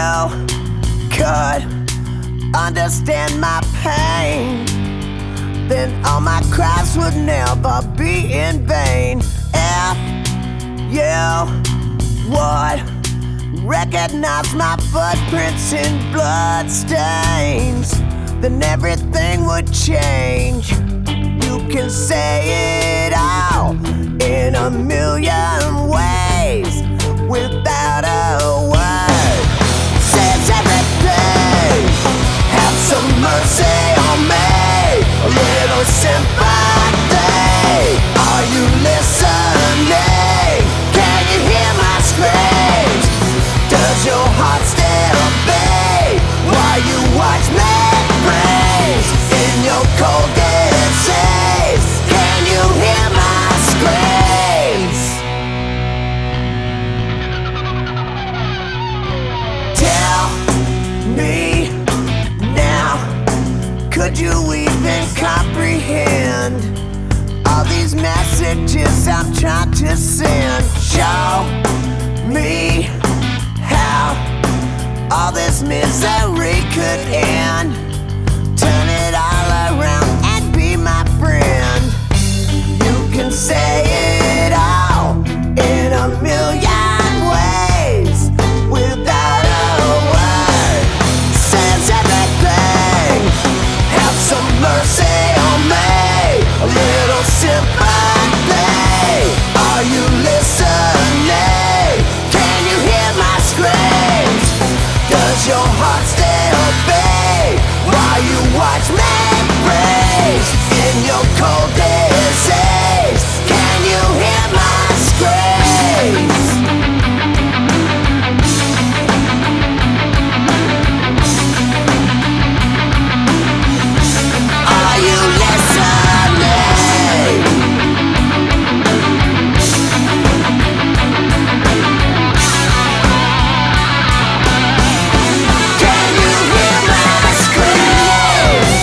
could understand my pain, then all my cries would never be in vain. If you would recognize my footprints in blood stains, then everything would change. You can say it all in a million ways without a word. Says everything. Have some mercy on me, a little sympathy. Are you listening? Can you hear my screams? Does your heart still beat while you watch me freeze in your cold disease? Can you hear my screams? Tell me now, could you even comprehend all these messages I'm trying to send? Show me how all this misery could end. Turn it all around and be my friend. You can say it all in a million ways without a word. Says everything. Have some mercy on me, a little sympathy. Are you listening? Can you hear my screams? Does your heart still beat while you watch me freeze in your cold disease? Can you hear my screams? Are you listening? Can you hear my screams?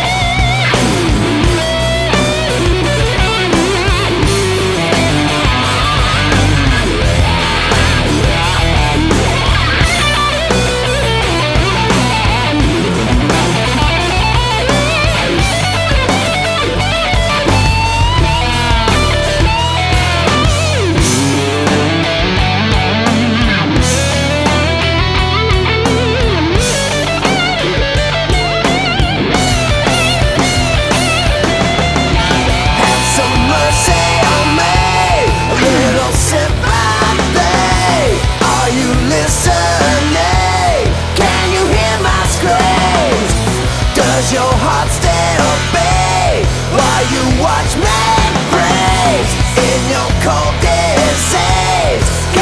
Have some mercy on me, a little sympathy. Are you listening? Can you hear my screams? Does your heart still beat while you watch me freeze in your cold disease?